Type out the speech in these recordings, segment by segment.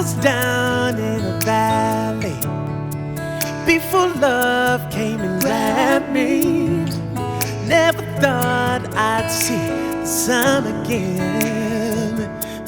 was down in a valley before love came and grabbed me. Never thought I'd see the sun again.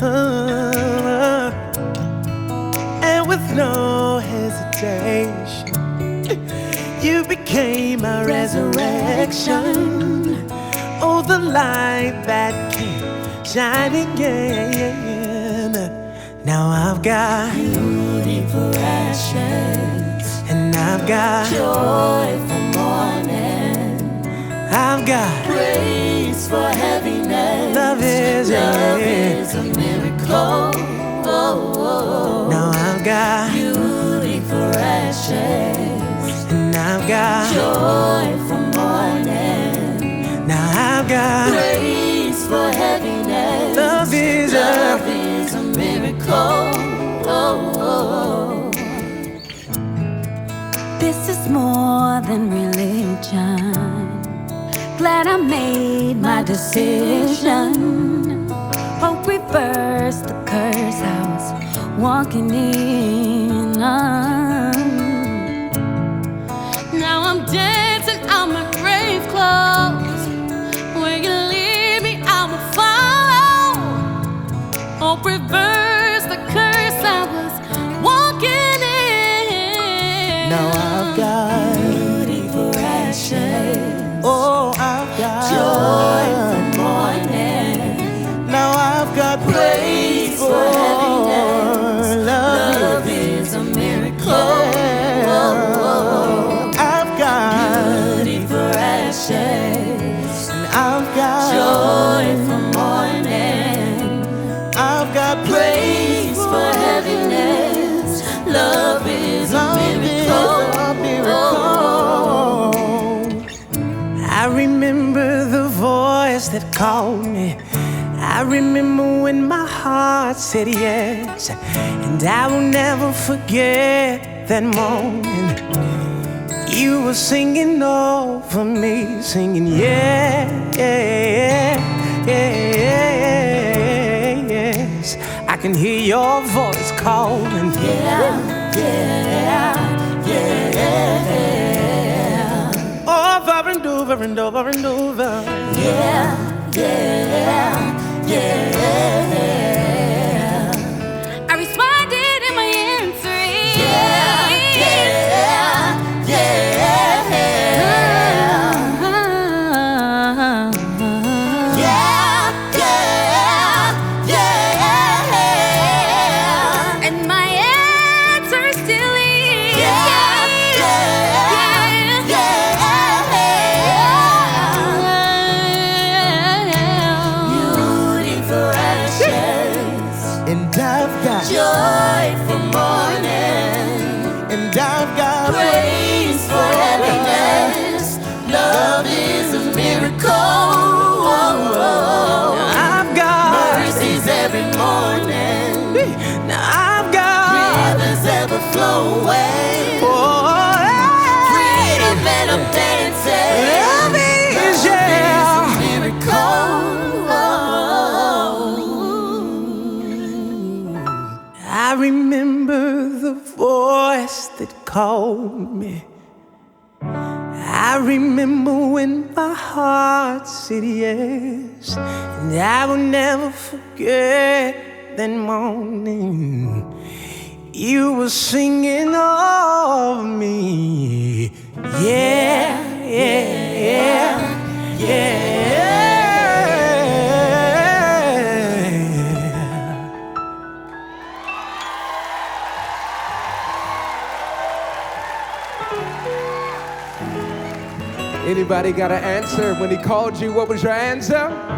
And with no hesitation, you became my resurrection. Oh, the light that came shining again. Now I've got beauty for ashes, and I've got joy for mourning. I've got praise for heaviness. Love is a miracle. Now I've got beauty for ashes, and I've got joy for mourning. Now I've got praise for heaviness. Love is a miracle. This is more than religion. Glad I made my decision. Hope reversed the curse I was walking in. Now I'm dancing out my grave clothes. Where you lead me, I will follow. Hope reverse the curse I was walking in. Now I've got beauty for ashes. Oh, I've got joy for mourning. Now I've got praise for heaviness. Love is a miracle. I've got beauty for ashes, and I've got joy for mourning. I've got Praise for heaviness. Love is a miracle. I remember the voice that called me. I remember when my heart said yes. And I will never forget that moment. You were singing over me, singing yeah, yeah, yeah, yes. I can hear your voice calling. Yeah, yeah, yeah. Over and over and over and over. Yeah, yeah, yeah. I responded in my answering. Yeah, yeah, yeah. And my answer is still beauty for ashes, And I've got joy for mourning. and I've got Praise for heaviness. Love is a miracle. I've got Mercies every morning. now I've got Rivers ever flow away. Freedom and I'm dancing. Love is, yeah. a miracle. I remember the voice that called me. I remember when my heart said yes. And I will never forget that morning. You were singing of me. Yeah, yeah, yeah, yeah. Anybody got an answer? When he called you, what was your answer?